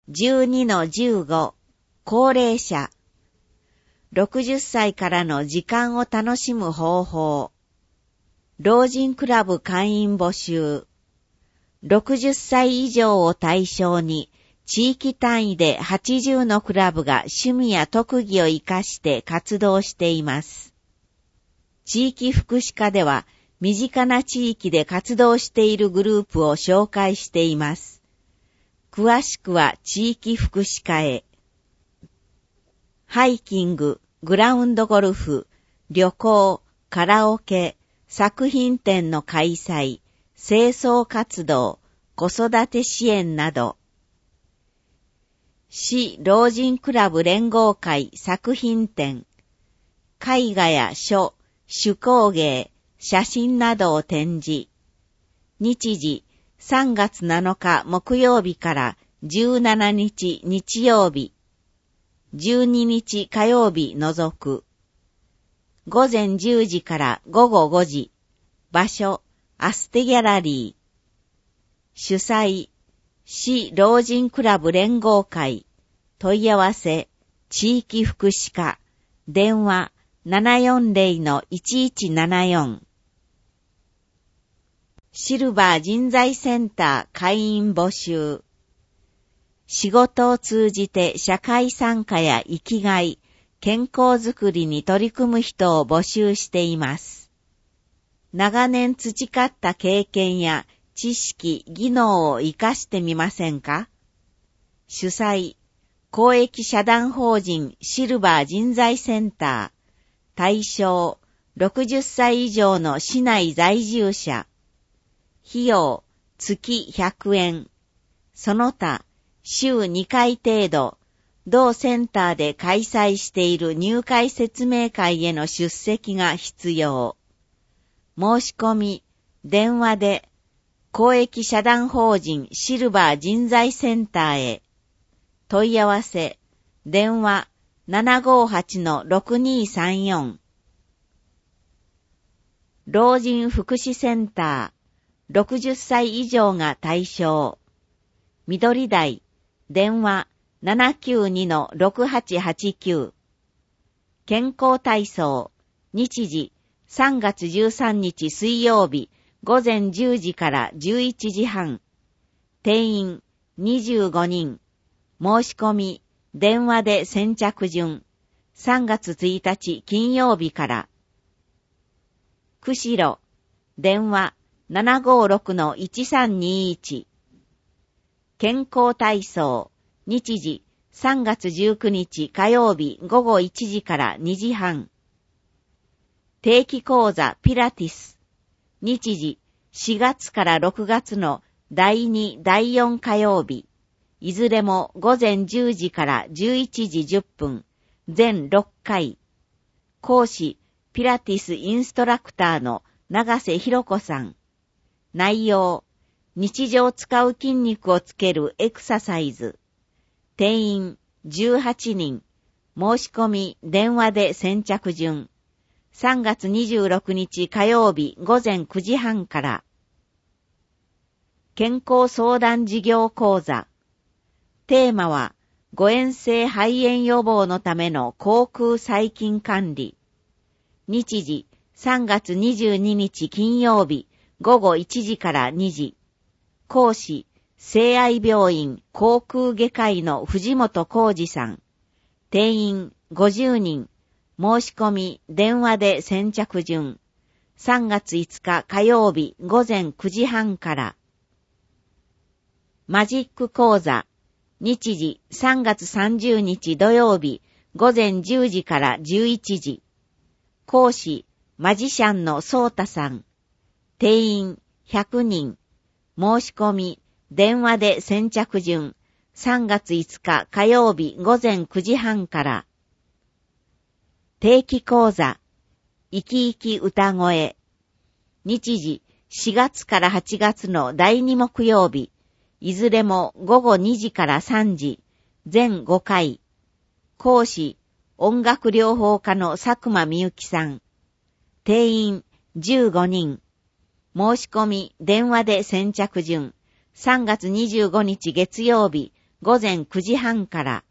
12-15、高齢者。60歳からの時間を楽しむ方法。老人クラブ会員募集。60歳以上を対象に、地域単位で80のクラブが趣味や特技を活かして活動しています。地域福祉課では、身近な地域で活動しているグループを紹介しています。詳しくは地域福祉課へ。ハイキング、グラウンドゴルフ、旅行、カラオケ、作品展の開催、清掃活動、子育て支援など。市老人クラブ連合会作品展、絵画や書、手工芸、写真などを展示。日時3月7日木曜日から17日日曜日、12日火曜日除く。午前10時から午後5時。場所、アステギャラリー。主催、市老人クラブ連合会。問い合わせ、地域福祉課。電話、740-1174。シルバー人材センター会員募集。仕事を通じて社会参加や生きがい、健康づくりに取り組む人を募集しています。長年培った経験や知識、技能を活かしてみませんか？主催、公益社団法人シルバー人材センター。対象、60歳以上の市内在住者。費用、月100円。その他、週2回程度、同センターで開催している入会説明会への出席が必要。申し込み、電話で、公益社団法人シルバー人材センターへ。問い合わせ、電話、758-6234。老人福祉センター、60歳以上が対象。緑台、電話、792-6889。健康体操、日時、3月13日水曜日、午前10時から11時半。定員、25人。申し込み、電話で先着順。3月1日金曜日から。釧路、電話 756-1321。健康体操、日時3月19日火曜日午後1時から2時半。定期講座ピラティス、日時4月から6月の第2、第4火曜日。いずれも午前10時から11時10分、全6回。講師、ピラティスインストラクターの長瀬博子さん。内容、日常使う筋肉をつけるエクササイズ。定員18人。申し込み、電話で先着順。3月26日火曜日午前9時半から。健康相談事業講座。テーマは、誤嚥性肺炎予防のための口腔細菌管理。日時、3月22日金曜日、午後1時から2時。講師、聖愛病院口腔外科医の藤本浩二さん。定員50人。申し込み、電話で先着順。3月5日火曜日午前9時半から。マジック講座。日時3月30日土曜日午前10時から11時。講師、マジシャンのソータさん。定員100人。申し込み、電話で先着順。3月5日火曜日午前9時半から。定期講座、生き生き歌声。日時4月から8月の第2木曜日。いずれも午後2時から3時、全5回。講師、音楽療法家の佐久間みゆきさん。定員15人。申し込み、電話で先着順。3月25日月曜日、 午前9時半から